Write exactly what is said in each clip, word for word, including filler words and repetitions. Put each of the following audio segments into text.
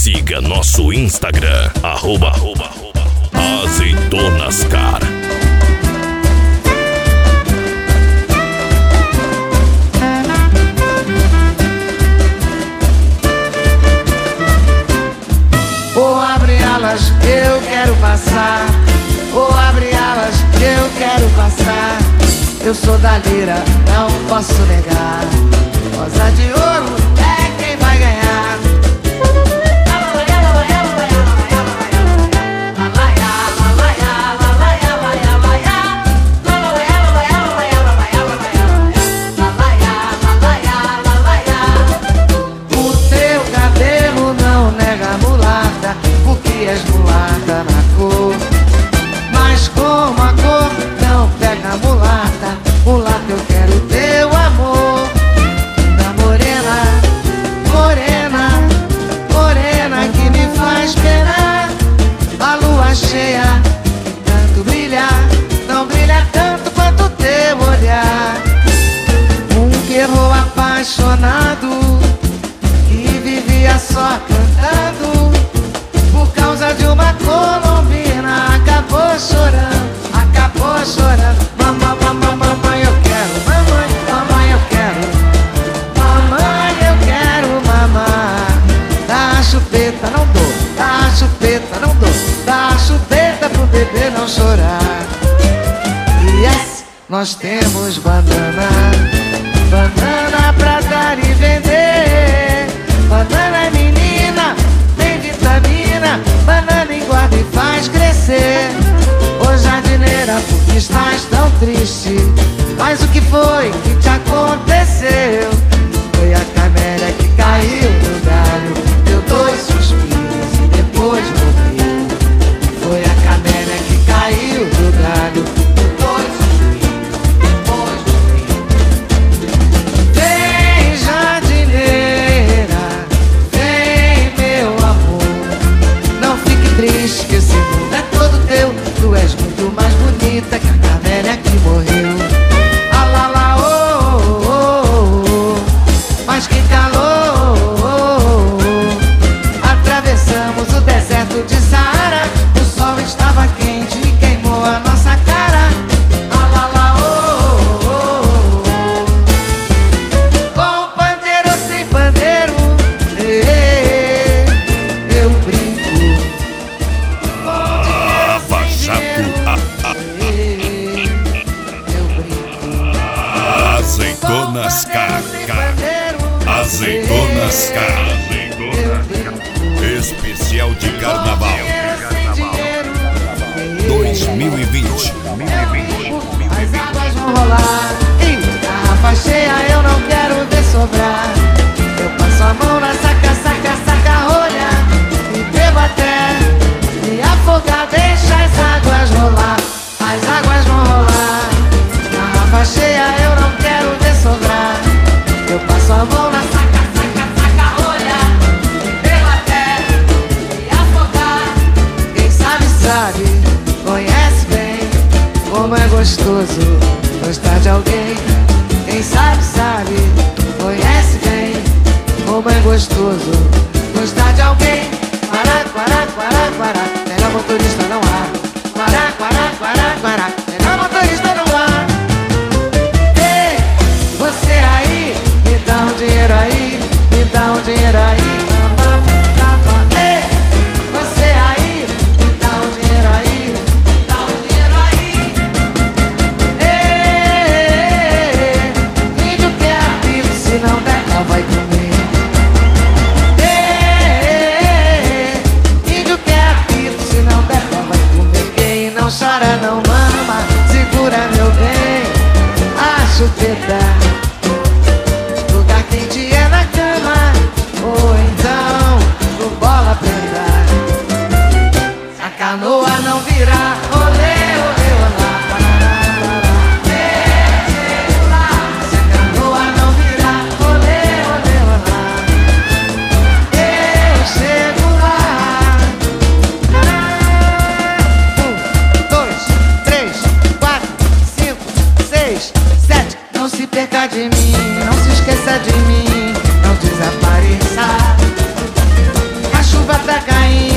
Siga nosso Instagram, arroba, arroba, arroba, Azeitonas-Car. Ou abre alas, eu quero passar. Ou abre alas, eu quero passar. Eu sou da lira, não posso negar. Rosa de ouro é quem vai ganhar. O teu cabelo não nega mulata, porque és mulata na cor. Mas como a cor não pega mulata, mulata eu quero teu amor. Da morena, morena, morena que me faz penar. A lua cheia, tanto brilha, não brilha tanto quanto teu olhar. Um guerreiro apaixonado que vivia só cantando, por causa de uma colombina, acabou chorando, acabou chorando. Mamãe, mamãe, mamãe, eu quero, mamãe, mamãe, eu quero, mamãe, eu quero mamar. Dá a chupeta, não dou, dá a chupeta, não dou, dá a chupeta pro bebê não chorar. Yes, nós temos banana, banana pra dar e vender. Banana é menina, tem vitamina, banana engorda e faz crescer. Ô jardineira, por que estás tão triste? Mas o que foi que te aconteceu? Foi a camélia que caiu no galho, deu dois suspiros e depois morreu. Foi a camélia que caiu no galho, deu dois suspiros e depois morreu. Vem jardineira, vem meu amor, não fique triste que esse mundo é todo teu. Tu és muito mais bonita que a camélia que morreu. Ah lá lá, oh, oh, oh, oh. Mas que calor, oh, oh, oh. Atravessamos o deserto de Saara. O sol estava quente e queimou a nossa cara. Ah lá lá, oh, oh, oh. Com pandeiro ou sem pandeiro, eh, eu brinco. Lava Jato, Azeitonas-Car, Azeitonas-Car, especial de Carnaval dois mil e vinte. As águas vão rolar e garrafa cheia eu não quero ver sobrar. Eu passo a mão na saca, saca, saca rolha e bebo até me afogar, deixa as águas rolar. As águas vão rolar, garrafa cheia eu não quero ver sobrar. Eu passo a mão na saca, saca, saca rolha e bebo até me afogar. Quem sabe sabe, conhece bem como é gostoso gostar de alguém. Quem sabe sabe, conhece bem como é gostoso gostar de alguém. Pará, pará, pará, pará, melhor motorista não há. Pará, pará, pará, pará, melhor motorista não há. Ei, você aí, me dá um dinheiro aí, me dá um dinheiro aí. Ei, você aí, me dá um dinheiro aí, me dá um dinheiro aí. Ei, índio quer amigo, se não der, não vai comer. Ei, índio quer amigo, se não der, não vai comer. Quem não chora não mama, segura meu bem a chupeta. Lugar quente é na cama ou em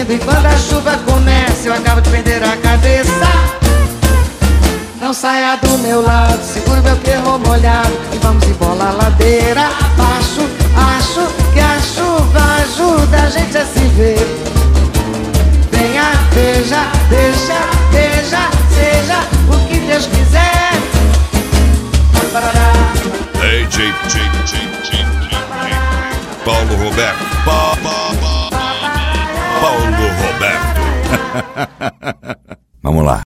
lindo. E quando a chuva começa eu acabo de perder a cabeça. Não saia do meu lado, segura meu terror molhado e vamos embora a ladeira abaixo. Acho que a chuva ajuda a gente a se ver. Venha, veja, deixa, veja, seja o que Deus quiser. D J